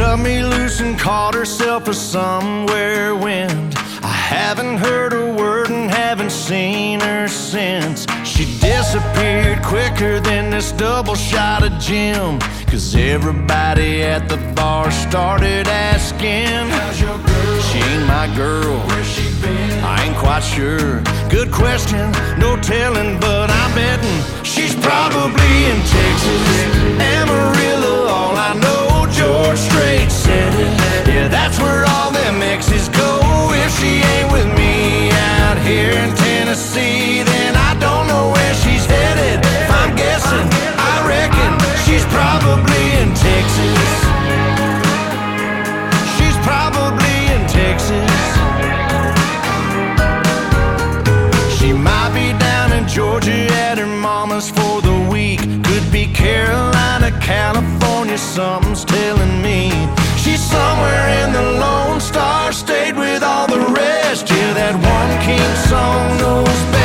cut me loose and called herself a somewhere wind. I haven't heard a word and haven't seen her since. She disappeared quicker than this double shot of gin, 'cause everybody at the bar started asking, how's your girl? She ain't my girl. Where's she been? I ain't quite sure. Good question, no telling, but I'm betting she's probably in Texas, Amarillo. All I know, George Strait said it. Yeah, that's where all them exes go. If she ain't with me out here in Tennessee, then I don't know where she's headed. If I'm guessing, I reckon she's probably in Texas. She's probably in Texas. She might be down in Georgia at her mama's for the week. Could be Carolina, California, something's telling me. She's somewhere in the Lone Star State with all the rest. Yeah, that one king song knows